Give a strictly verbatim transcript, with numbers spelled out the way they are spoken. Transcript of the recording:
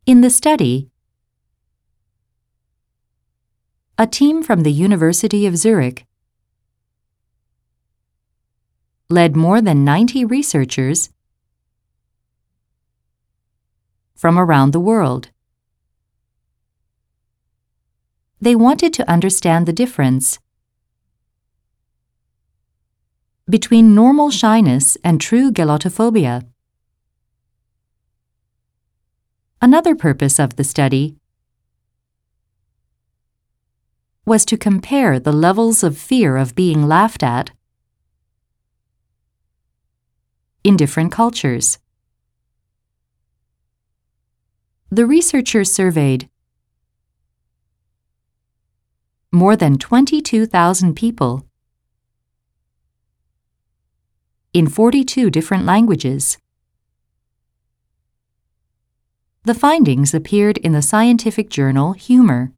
In the study, a team from the University of Zurich led more than ninety researchers from around the world. They wanted to understand the difference between normal shyness and true gelatophobia. Another purpose of the study was to compare the levels of fear of being laughed at in different cultures. The researchers surveyed more than twenty-two thousand people in forty-two different languages. The findings appeared in the scientific journal Humor.